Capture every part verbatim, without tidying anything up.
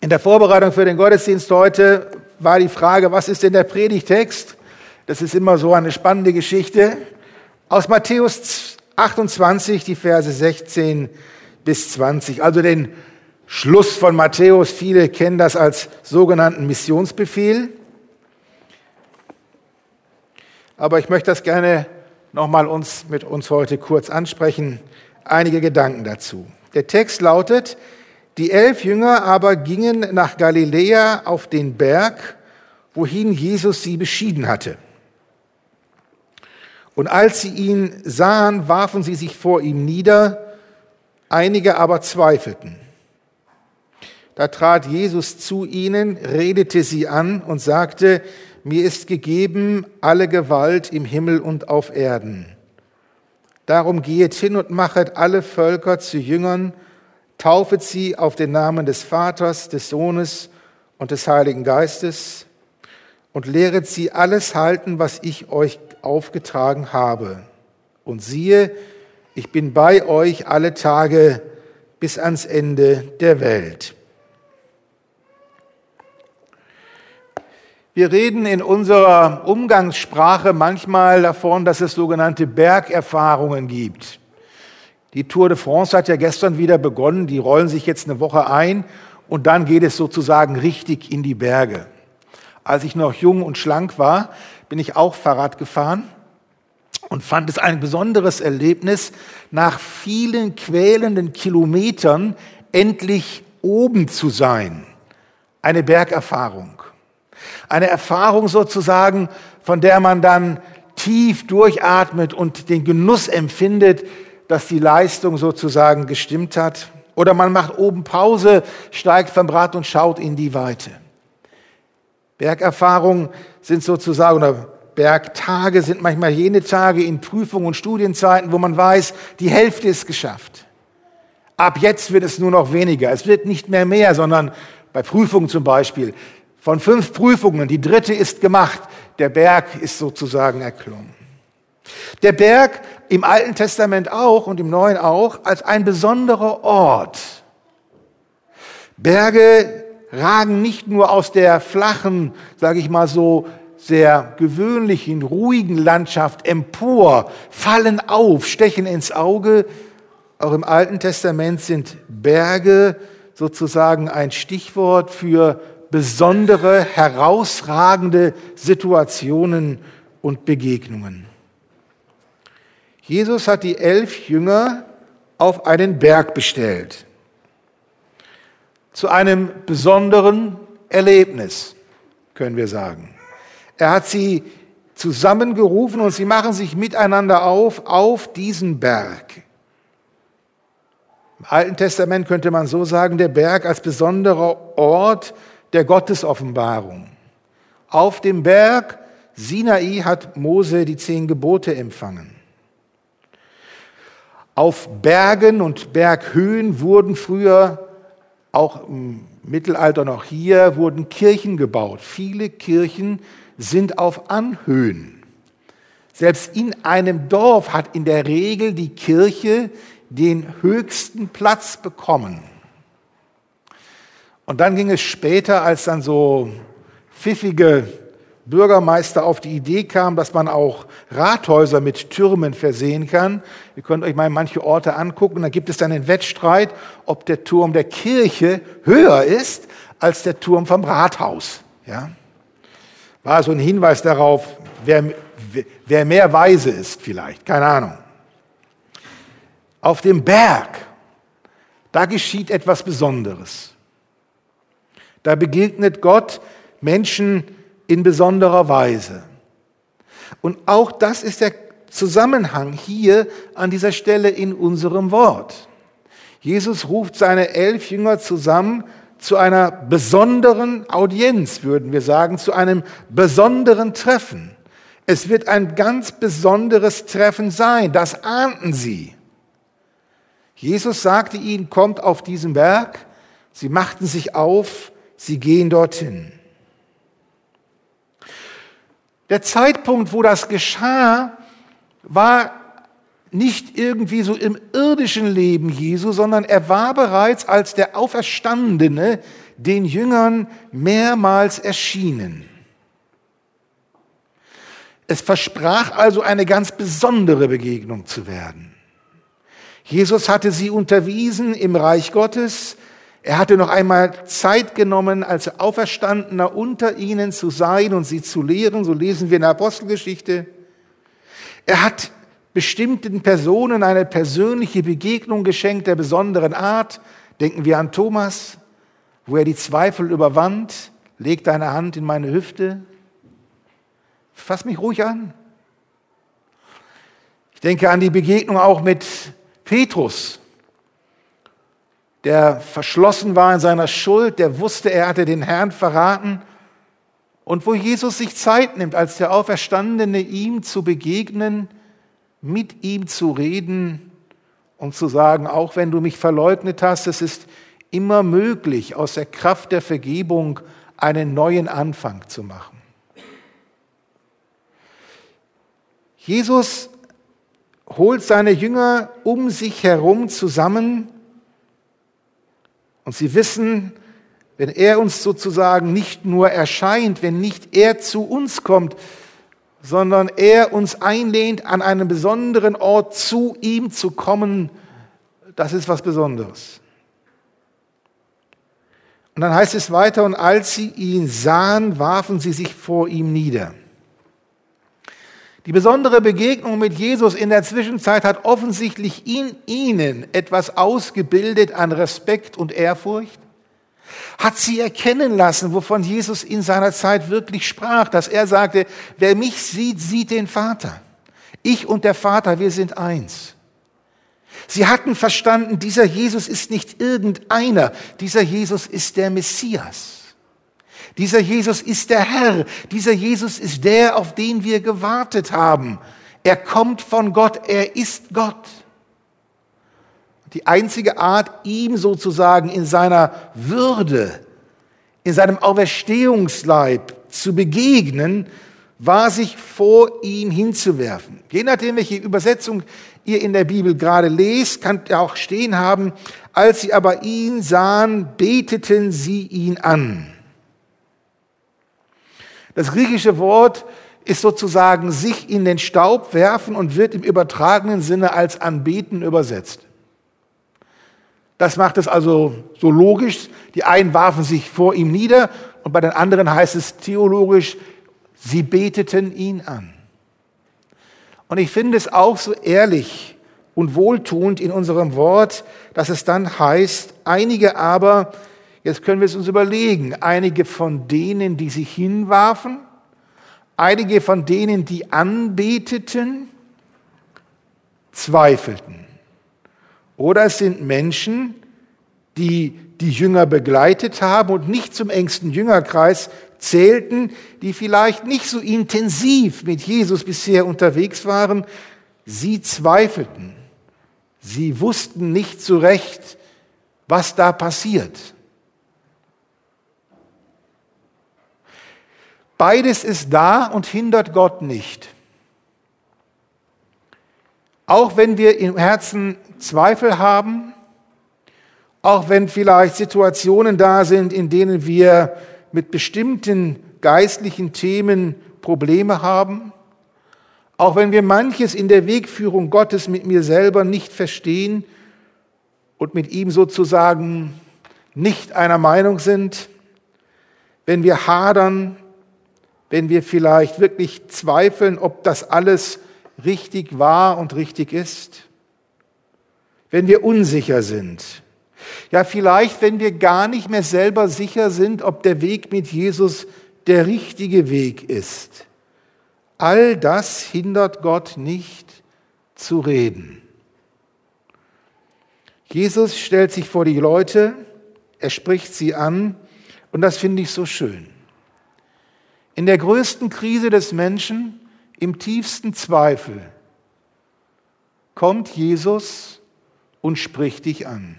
In der Vorbereitung für den Gottesdienst heute war die Frage, was ist denn der Predigtext? Das ist immer so eine spannende Geschichte. Aus Matthäus achtundzwanzig, die Verse sechzehn bis zwanzig, also den Schluss von Matthäus. Viele kennen das als sogenannten Missionsbefehl. Aber ich möchte das gerne nochmal uns, mit uns heute kurz ansprechen. Einige Gedanken dazu. Der Text lautet: Die elf Jünger aber gingen nach Galiläa auf den Berg, wohin Jesus sie beschieden hatte. Und als sie ihn sahen, warfen sie sich vor ihm nieder, einige aber zweifelten. Da trat Jesus zu ihnen, redete sie an und sagte: Mir ist gegeben alle Gewalt im Himmel und auf Erden. Darum gehet hin und machet alle Völker zu Jüngern, taufet sie auf den Namen des Vaters, des Sohnes und des Heiligen Geistes und lehret sie alles halten, was ich euch aufgetragen habe. Und siehe, ich bin bei euch alle Tage bis ans Ende der Welt. Wir reden in unserer Umgangssprache manchmal davon, dass es sogenannte Bergerfahrungen gibt. Die Tour de France hat ja gestern wieder begonnen, die rollen sich jetzt eine Woche ein und dann geht es sozusagen richtig in die Berge. Als ich noch jung und schlank war, bin ich auch Fahrrad gefahren und fand es ein besonderes Erlebnis, nach vielen quälenden Kilometern endlich oben zu sein. Eine Bergerfahrung. Eine Erfahrung sozusagen, von der man dann tief durchatmet und den Genuss empfindet, dass die Leistung sozusagen gestimmt hat. Oder man macht oben Pause, steigt vom Rad und schaut in die Weite. Bergerfahrungen sind sozusagen, oder Bergtage sind manchmal jene Tage in Prüfungen und Studienzeiten, wo man weiß, die Hälfte ist geschafft. Ab jetzt wird es nur noch weniger. Es wird nicht mehr mehr, sondern bei Prüfungen zum Beispiel, von fünf Prüfungen, die dritte ist gemacht, der Berg ist sozusagen erklommen. Der Berg im Alten Testament auch und im Neuen auch als ein besonderer Ort. Berge ragen nicht nur aus der flachen, sage ich mal so, sehr gewöhnlichen, ruhigen Landschaft empor, fallen auf, stechen ins Auge. Auch im Alten Testament sind Berge sozusagen ein Stichwort für besondere, herausragende Situationen und Begegnungen. Jesus hat die elf Jünger auf einen Berg bestellt. Zu einem besonderen Erlebnis, können wir sagen. Er hat sie zusammengerufen und sie machen sich miteinander auf, auf diesen Berg. Im Alten Testament könnte man so sagen, der Berg als besonderer Ort der Gottesoffenbarung. Auf dem Berg Sinai hat Mose die zehn Gebote empfangen. Auf Bergen und Berghöhen wurden früher, auch im Mittelalter noch hier, wurden Kirchen gebaut. Viele Kirchen sind auf Anhöhen. Selbst in einem Dorf hat in der Regel die Kirche den höchsten Platz bekommen. Und dann ging es später, als dann so pfiffige Bürgermeister auf die Idee kamen, dass man auch Rathäuser mit Türmen versehen kann. Ihr könnt euch mal manche Orte angucken, da gibt es dann einen Wettstreit, ob der Turm der Kirche höher ist als der Turm vom Rathaus. Ja? War so ein Hinweis darauf, wer, wer mehr weise ist vielleicht, keine Ahnung. Auf dem Berg, da geschieht etwas Besonderes. Da begegnet Gott Menschen in besonderer Weise. Und auch das ist der Zusammenhang hier an dieser Stelle in unserem Wort. Jesus ruft seine elf Jünger zusammen zu einer besonderen Audienz, würden wir sagen, zu einem besonderen Treffen. Es wird ein ganz besonderes Treffen sein, das ahnten sie. Jesus sagte ihnen, kommt auf diesen Berg. Sie machten sich auf, sie gehen dorthin. Der Zeitpunkt, wo das geschah, war nicht irgendwie so im irdischen Leben Jesu, sondern er war bereits als der Auferstandene den Jüngern mehrmals erschienen. Es versprach also eine ganz besondere Begegnung zu werden. Jesus hatte sie unterwiesen im Reich Gottes. Er hatte noch einmal Zeit genommen, als Auferstandener unter ihnen zu sein und sie zu lehren. So lesen wir in der Apostelgeschichte. Er hat bestimmten Personen eine persönliche Begegnung geschenkt der besonderen Art. Denken wir an Thomas, wo er die Zweifel überwand. Leg deine Hand in meine Hüfte. Fass mich ruhig an. Ich denke an die Begegnung auch mit Petrus, der verschlossen war in seiner Schuld, der wusste, er hatte den Herrn verraten und wo Jesus sich Zeit nimmt, als der Auferstandene ihm zu begegnen, mit ihm zu reden und zu sagen, auch wenn du mich verleugnet hast, es ist immer möglich, aus der Kraft der Vergebung einen neuen Anfang zu machen. Jesus holt seine Jünger um sich herum zusammen und sie wissen, wenn er uns sozusagen nicht nur erscheint, wenn nicht er zu uns kommt, sondern er uns einlädt, an einen besonderen Ort zu ihm zu kommen, das ist was Besonderes. Und dann heißt es weiter, und als sie ihn sahen, warfen sie sich vor ihm nieder. Die besondere Begegnung mit Jesus in der Zwischenzeit hat offensichtlich in ihnen etwas ausgebildet an Respekt und Ehrfurcht, hat sie erkennen lassen, wovon Jesus in seiner Zeit wirklich sprach, dass er sagte, wer mich sieht, sieht den Vater. Ich und der Vater, wir sind eins. Sie hatten verstanden, dieser Jesus ist nicht irgendeiner, dieser Jesus ist der Messias. Dieser Jesus ist der Herr, dieser Jesus ist der, auf den wir gewartet haben. Er kommt von Gott, er ist Gott. Die einzige Art, ihm sozusagen in seiner Würde, in seinem Auferstehungsleib zu begegnen, war, sich vor ihm hinzuwerfen. Je nachdem, welche Übersetzung ihr in der Bibel gerade lest, kann ihr auch stehen haben, als sie aber ihn sahen, beteten sie ihn an. Das griechische Wort ist sozusagen sich in den Staub werfen und wird im übertragenen Sinne als anbeten übersetzt. Das macht es also so logisch. Die einen warfen sich vor ihm nieder und bei den anderen heißt es theologisch, sie beteten ihn an. Und ich finde es auch so ehrlich und wohltuend in unserem Wort, dass es dann heißt, einige aber, jetzt können wir es uns überlegen, einige von denen, die sich hinwarfen, einige von denen, die anbeteten, zweifelten. Oder es sind Menschen, die die Jünger begleitet haben und nicht zum engsten Jüngerkreis zählten, die vielleicht nicht so intensiv mit Jesus bisher unterwegs waren. Sie zweifelten. Sie wussten nicht so recht, was da passiert. Beides ist da und hindert Gott nicht. Auch wenn wir im Herzen Zweifel haben, auch wenn vielleicht Situationen da sind, in denen wir mit bestimmten geistlichen Themen Probleme haben, auch wenn wir manches in der Wegführung Gottes mit mir selber nicht verstehen und mit ihm sozusagen nicht einer Meinung sind, wenn wir hadern, wenn wir vielleicht wirklich zweifeln, ob das alles richtig war und richtig ist, wenn wir unsicher sind, ja vielleicht, wenn wir gar nicht mehr selber sicher sind, ob der Weg mit Jesus der richtige Weg ist. All das hindert Gott nicht zu reden. Jesus stellt sich vor die Leute, er spricht sie an und das finde ich so schön. In der größten Krise des Menschen, im tiefsten Zweifel, kommt Jesus und spricht dich an.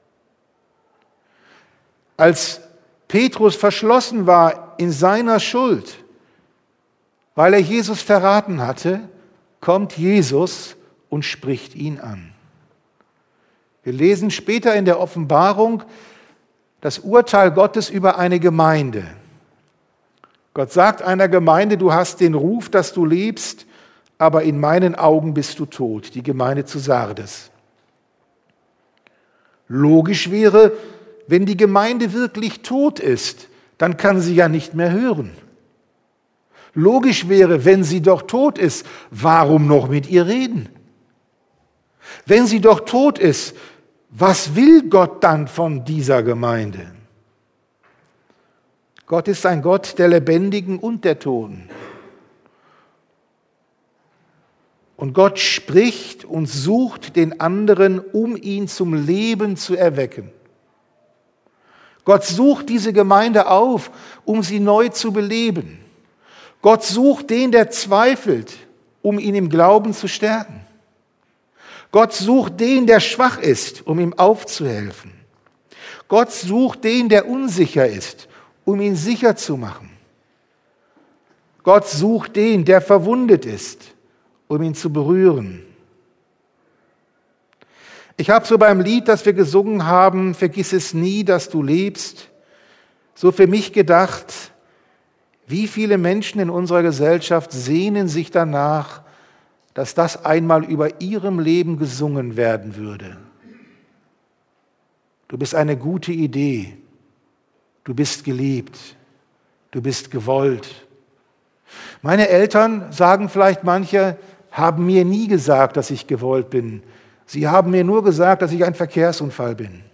Als Petrus verschlossen war in seiner Schuld, weil er Jesus verraten hatte, kommt Jesus und spricht ihn an. Wir lesen später in der Offenbarung das Urteil Gottes über eine Gemeinde. Gott sagt einer Gemeinde, du hast den Ruf, dass du lebst, aber in meinen Augen bist du tot. Die Gemeinde zu Sardes. Logisch wäre, wenn die Gemeinde wirklich tot ist, dann kann sie ja nicht mehr hören. Logisch wäre, wenn sie doch tot ist, warum noch mit ihr reden? Wenn sie doch tot ist, was will Gott dann von dieser Gemeinde? Gott ist ein Gott der Lebendigen und der Toten. Und Gott spricht und sucht den anderen, um ihn zum Leben zu erwecken. Gott sucht diese Gemeinde auf, um sie neu zu beleben. Gott sucht den, der zweifelt, um ihn im Glauben zu stärken. Gott sucht den, der schwach ist, um ihm aufzuhelfen. Gott sucht den, der unsicher ist, um ihn sicher zu machen. Gott sucht den, der verwundet ist, um ihn zu berühren. Ich habe so beim Lied, das wir gesungen haben, vergiss es nie, dass du lebst, so für mich gedacht, wie viele Menschen in unserer Gesellschaft sehnen sich danach, dass das einmal über ihrem Leben gesungen werden würde. Du bist eine gute Idee, du bist geliebt, du bist gewollt. Meine Eltern, sagen vielleicht manche, haben mir nie gesagt, dass ich gewollt bin. Sie haben mir nur gesagt, dass ich ein Verkehrsunfall bin.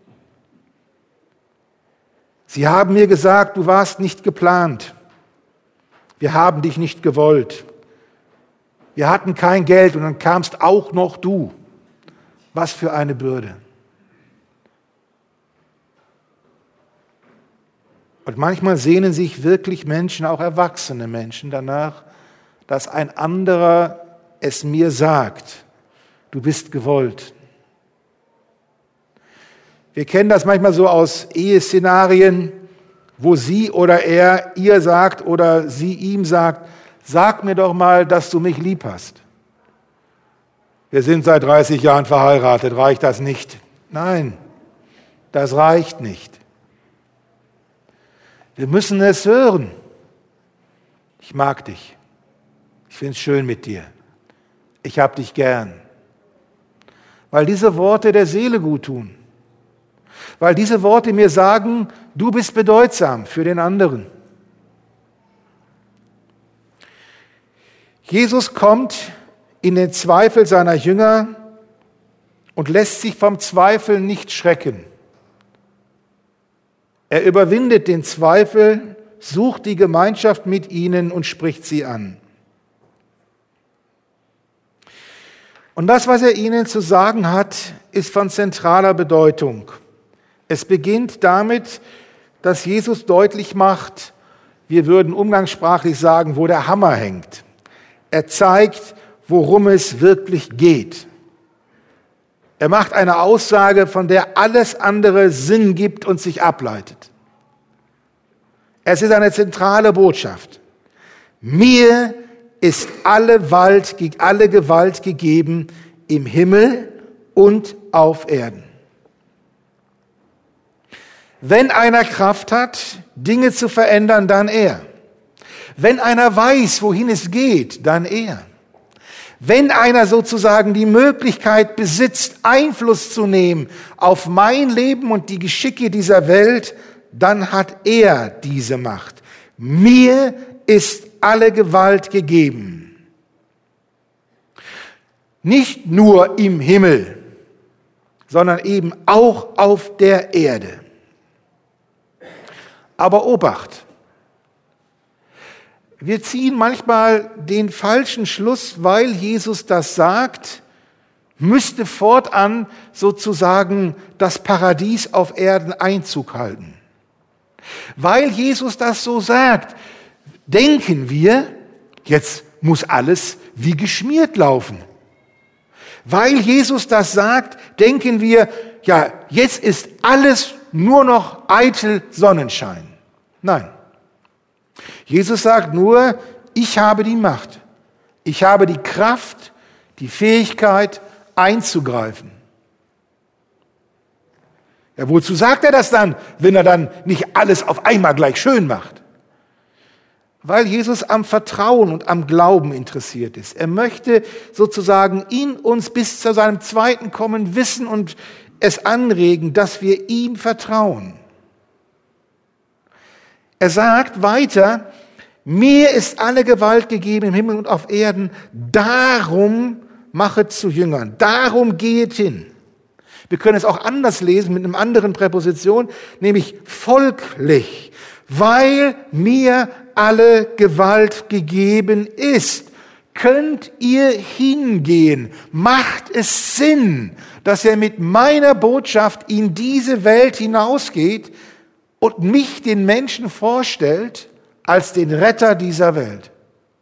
Sie haben mir gesagt, du warst nicht geplant. Wir haben dich nicht gewollt. Wir hatten kein Geld und dann kamst auch noch du. Was für eine Bürde. Und manchmal sehnen sich wirklich Menschen, auch erwachsene Menschen, danach, dass ein anderer es mir sagt. Du bist gewollt. Wir kennen das manchmal so aus Eheszenarien, wo sie oder er ihr sagt oder sie ihm sagt, sag mir doch mal, dass du mich lieb hast. Wir sind seit dreißig Jahren verheiratet, reicht das nicht? Nein, das reicht nicht. Wir müssen es hören. Ich mag dich. Ich finde es schön mit dir. Ich hab dich gern. Weil diese Worte der Seele gut tun. Weil diese Worte mir sagen, du bist bedeutsam für den anderen. Jesus kommt in den Zweifel seiner Jünger und lässt sich vom Zweifel nicht schrecken. Er überwindet den Zweifel, sucht die Gemeinschaft mit ihnen und spricht sie an. Und das, was er ihnen zu sagen hat, ist von zentraler Bedeutung. Es beginnt damit, dass Jesus deutlich macht, wir würden umgangssprachlich sagen, wo der Hammer hängt. Er zeigt, worum es wirklich geht. Er macht eine Aussage, von der alles andere Sinn gibt und sich ableitet. Es ist eine zentrale Botschaft. Mir ist alle Gewalt, alle Gewalt gegeben im Himmel und auf Erden. Wenn einer Kraft hat, Dinge zu verändern, dann er. Wenn einer weiß, wohin es geht, dann er. Wenn einer sozusagen die Möglichkeit besitzt, Einfluss zu nehmen auf mein Leben und die Geschicke dieser Welt, dann hat er diese Macht. Mir ist alle Gewalt gegeben. Nicht nur im Himmel, sondern eben auch auf der Erde. Aber Obacht! Wir ziehen manchmal den falschen Schluss, weil Jesus das sagt, müsste fortan sozusagen das Paradies auf Erden Einzug halten. Weil Jesus das so sagt, denken wir, jetzt muss alles wie geschmiert laufen. Weil Jesus das sagt, denken wir, ja, jetzt ist alles nur noch eitel Sonnenschein. Nein. Jesus sagt nur, ich habe die Macht, ich habe die Kraft, die Fähigkeit einzugreifen. Ja, wozu sagt er das dann, wenn er dann nicht alles auf einmal gleich schön macht? Weil Jesus am Vertrauen und am Glauben interessiert ist. Er möchte sozusagen in uns bis zu seinem zweiten Kommen wissen und es anregen, dass wir ihm vertrauen. Er sagt weiter, mir ist alle Gewalt gegeben im Himmel und auf Erden, darum machet zu Jüngern, darum gehet hin. Wir können es auch anders lesen mit einer anderen Präposition, nämlich folglich, weil mir alle Gewalt gegeben ist. Könnt ihr hingehen? Macht es Sinn, dass er mit meiner Botschaft in diese Welt hinausgeht und mich den Menschen vorstellt als den Retter dieser Welt?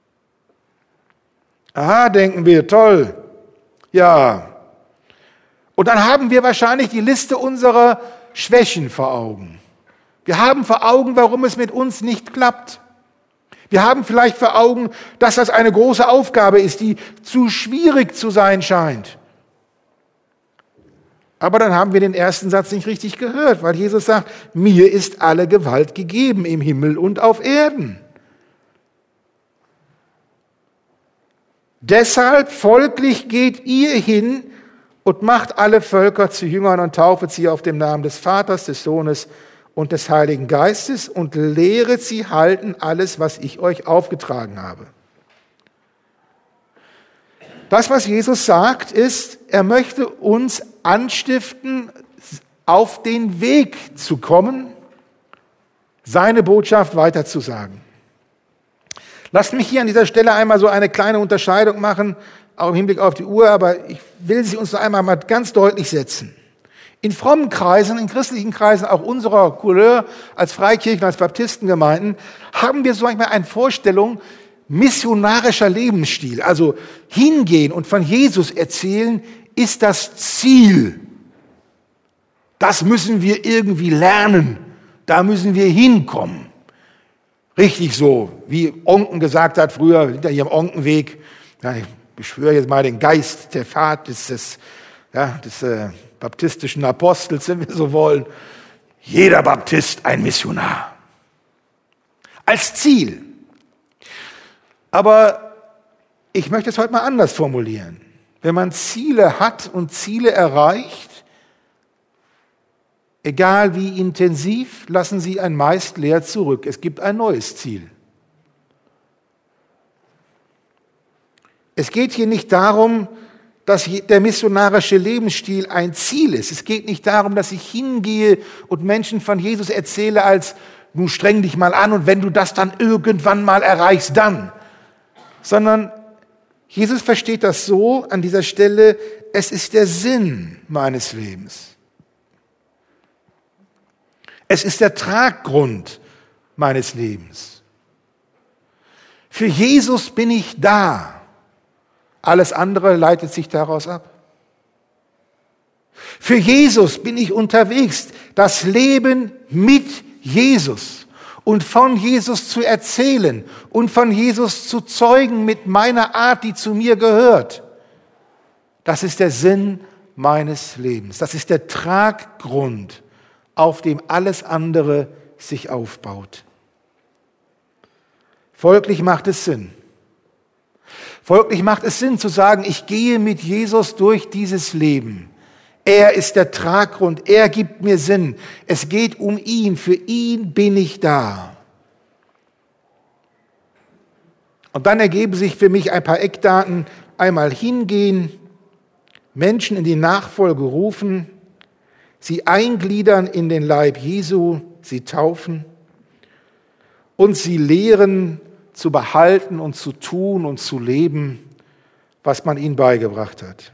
Aha, denken wir, toll. Ja. Und dann haben wir wahrscheinlich die Liste unserer Schwächen vor Augen. Wir haben vor Augen, warum es mit uns nicht klappt. Wir haben vielleicht vor Augen, dass das eine große Aufgabe ist, die zu schwierig zu sein scheint. Aber dann haben wir den ersten Satz nicht richtig gehört, weil Jesus sagt, mir ist alle Gewalt gegeben im Himmel und auf Erden. Deshalb folglich geht ihr hin und macht alle Völker zu Jüngern und taufet sie auf dem Namen des Vaters, des Sohnes und des Heiligen Geistes und lehret sie halten alles, was ich euch aufgetragen habe. Das, was Jesus sagt, ist, er möchte uns anstiften, auf den Weg zu kommen, seine Botschaft weiterzusagen. Lasst mich hier an dieser Stelle einmal so eine kleine Unterscheidung machen, auch im Hinblick auf die Uhr, aber ich will sie uns noch einmal mal ganz deutlich setzen. In frommen Kreisen, in christlichen Kreisen, auch unserer Couleur als Freikirchen, als Baptistengemeinden, haben wir so manchmal eine Vorstellung, missionarischer Lebensstil, also hingehen und von Jesus erzählen, ist das Ziel. Das müssen wir irgendwie lernen. Da müssen wir hinkommen. Richtig so, wie Onken gesagt hat früher, hinter ihrem Onkenweg. Ja, ich beschwöre jetzt mal den Geist der Fahrt des, des, ja, des äh, baptistischen Apostels, wenn wir so wollen. Jeder Baptist ein Missionar. Als Ziel. Aber ich möchte es heute mal anders formulieren. Wenn man Ziele hat und Ziele erreicht, egal wie intensiv, lassen sie ein meist leer zurück. Es gibt ein neues Ziel. Es geht hier nicht darum, dass der missionarische Lebensstil ein Ziel ist. Es geht nicht darum, dass ich hingehe und Menschen von Jesus erzähle als, nun streng dich mal an und wenn du das dann irgendwann mal erreichst, dann. Sondern Jesus versteht das so an dieser Stelle, es ist der Sinn meines Lebens. Es ist der Traggrund meines Lebens. Für Jesus bin ich da. Alles andere leitet sich daraus ab. Für Jesus bin ich unterwegs. Das Leben mit Jesus und von Jesus zu erzählen und von Jesus zu zeugen mit meiner Art, die zu mir gehört. Das ist der Sinn meines Lebens. Das ist der Traggrund, auf dem alles andere sich aufbaut. Folglich macht es Sinn. Folglich macht es Sinn zu sagen, ich gehe mit Jesus durch dieses Leben. Er ist der Traggrund, er gibt mir Sinn. Es geht um ihn, für ihn bin ich da. Und dann ergeben sich für mich ein paar Eckdaten. Einmal hingehen, Menschen in die Nachfolge rufen, sie eingliedern in den Leib Jesu, sie taufen und sie lehren, zu behalten und zu tun und zu leben, was man ihnen beigebracht hat.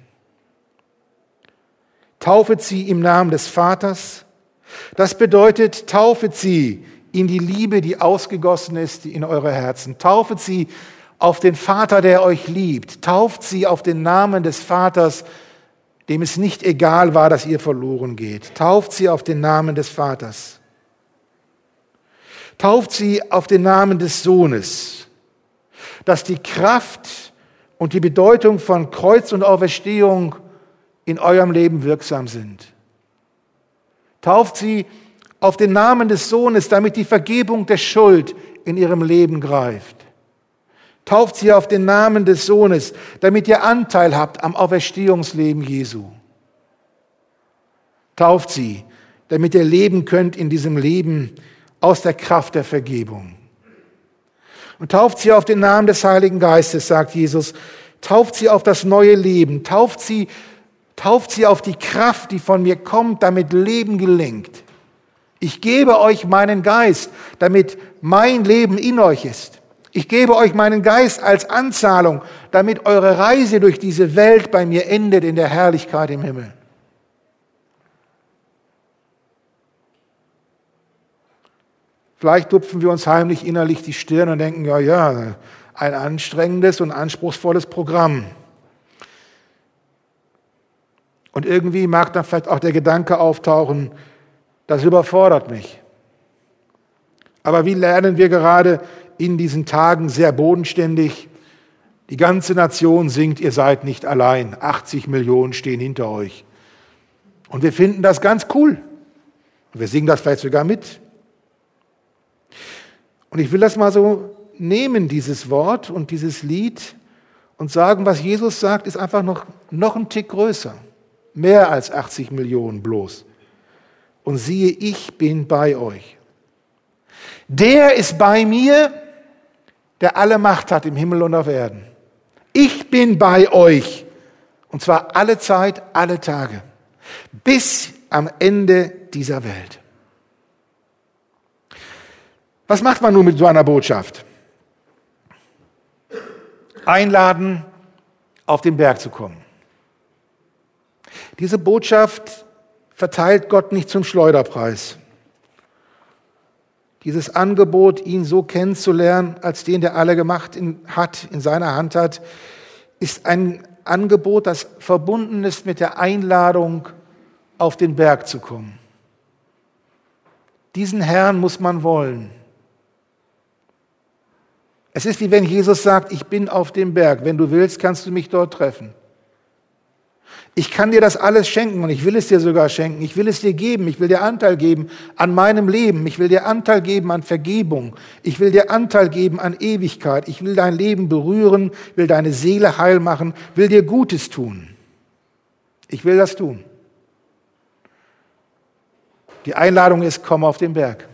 Taufet sie im Namen des Vaters. Das bedeutet, taufet sie in die Liebe, die ausgegossen ist in eure Herzen. Taufet sie auf den Vater, der euch liebt. Tauft sie auf den Namen des Vaters, dem es nicht egal war, dass ihr verloren geht. Tauft sie auf den Namen des Vaters. Tauft sie auf den Namen des Sohnes, dass die Kraft und die Bedeutung von Kreuz und Auferstehung in eurem Leben wirksam sind. Tauft sie auf den Namen des Sohnes, damit die Vergebung der Schuld in ihrem Leben greift. Tauft sie auf den Namen des Sohnes, damit ihr Anteil habt am Auferstehungsleben Jesu. Tauft sie, damit ihr leben könnt in diesem Leben aus der Kraft der Vergebung. Und tauft sie auf den Namen des Heiligen Geistes, sagt Jesus. Tauft sie auf das neue Leben. Tauft sie, tauft sie auf die Kraft, die von mir kommt, damit Leben gelingt. Ich gebe euch meinen Geist, damit mein Leben in euch ist. Ich gebe euch meinen Geist als Anzahlung, damit eure Reise durch diese Welt bei mir endet in der Herrlichkeit im Himmel. Vielleicht tupfen wir uns heimlich innerlich die Stirn und denken, ja, ja, ein anstrengendes und anspruchsvolles Programm. Und irgendwie mag dann vielleicht auch der Gedanke auftauchen, das überfordert mich. Aber wie lernen wir gerade in diesen Tagen sehr bodenständig? Die ganze Nation singt, ihr seid nicht allein. achtzig Millionen stehen hinter euch. Und wir finden das ganz cool. Und wir singen das vielleicht sogar mit. Und ich will das mal so nehmen, dieses Wort und dieses Lied, und sagen, was Jesus sagt, ist einfach noch, noch ein Tick größer. Mehr als achtzig Millionen bloß. Und siehe, ich bin bei euch. Der ist bei mir, der alle Macht hat im Himmel und auf Erden. Ich bin bei euch. Und zwar alle Zeit, alle Tage. Bis am Ende dieser Welt. Was macht man nun mit so einer Botschaft? Einladen, auf den Berg zu kommen. Diese Botschaft verteilt Gott nicht zum Schleuderpreis. Dieses Angebot, ihn so kennenzulernen, als den, der alle gemacht hat, in seiner Hand hat, ist ein Angebot, das verbunden ist mit der Einladung, auf den Berg zu kommen. Diesen Herrn muss man wollen. Es ist wie wenn Jesus sagt, ich bin auf dem Berg. Wenn du willst, kannst du mich dort treffen. Ich kann dir das alles schenken und ich will es dir sogar schenken. Ich will es dir geben. Ich will dir Anteil geben an meinem Leben. Ich will dir Anteil geben an Vergebung. Ich will dir Anteil geben an Ewigkeit. Ich will dein Leben berühren, will deine Seele heil machen, will dir Gutes tun. Ich will das tun. Die Einladung ist, komm auf den Berg.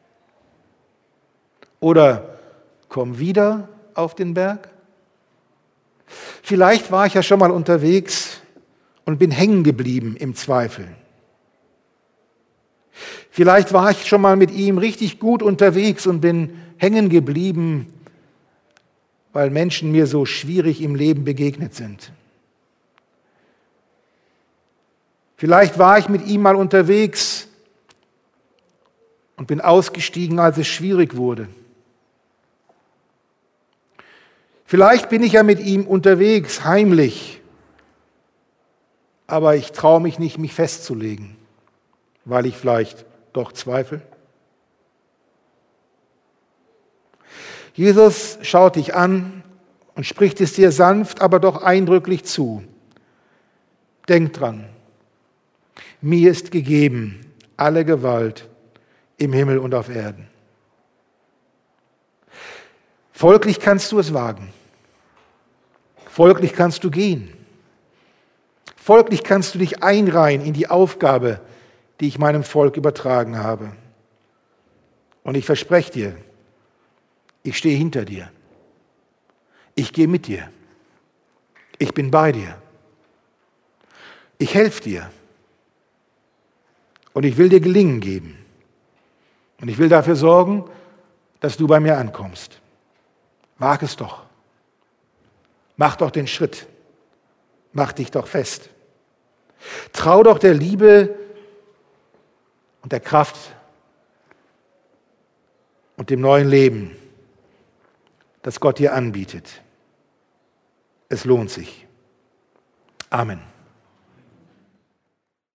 Oder komm wieder auf den Berg. Vielleicht war ich ja schon mal unterwegs und bin hängen geblieben im Zweifel. Vielleicht war ich schon mal mit ihm richtig gut unterwegs und bin hängen geblieben, weil Menschen mir so schwierig im Leben begegnet sind. Vielleicht war ich mit ihm mal unterwegs und bin ausgestiegen, als es schwierig wurde. Vielleicht bin ich ja mit ihm unterwegs, heimlich, aber ich traue mich nicht, mich festzulegen, weil ich vielleicht doch zweifle. Jesus schaut dich an und spricht es dir sanft, aber doch eindrücklich zu. Denk dran, mir ist gegeben alle Gewalt im Himmel und auf Erden. Folglich kannst du es wagen. Folglich kannst du gehen. Folglich kannst du dich einreihen in die Aufgabe, die ich meinem Volk übertragen habe. Und ich verspreche dir, ich stehe hinter dir. Ich gehe mit dir. Ich bin bei dir. Ich helfe dir. Und ich will dir Gelingen geben. Und ich will dafür sorgen, dass du bei mir ankommst. Wag es doch. Mach doch den Schritt. Mach dich doch fest. Trau doch der Liebe und der Kraft und dem neuen Leben, das Gott dir anbietet. Es lohnt sich. Amen.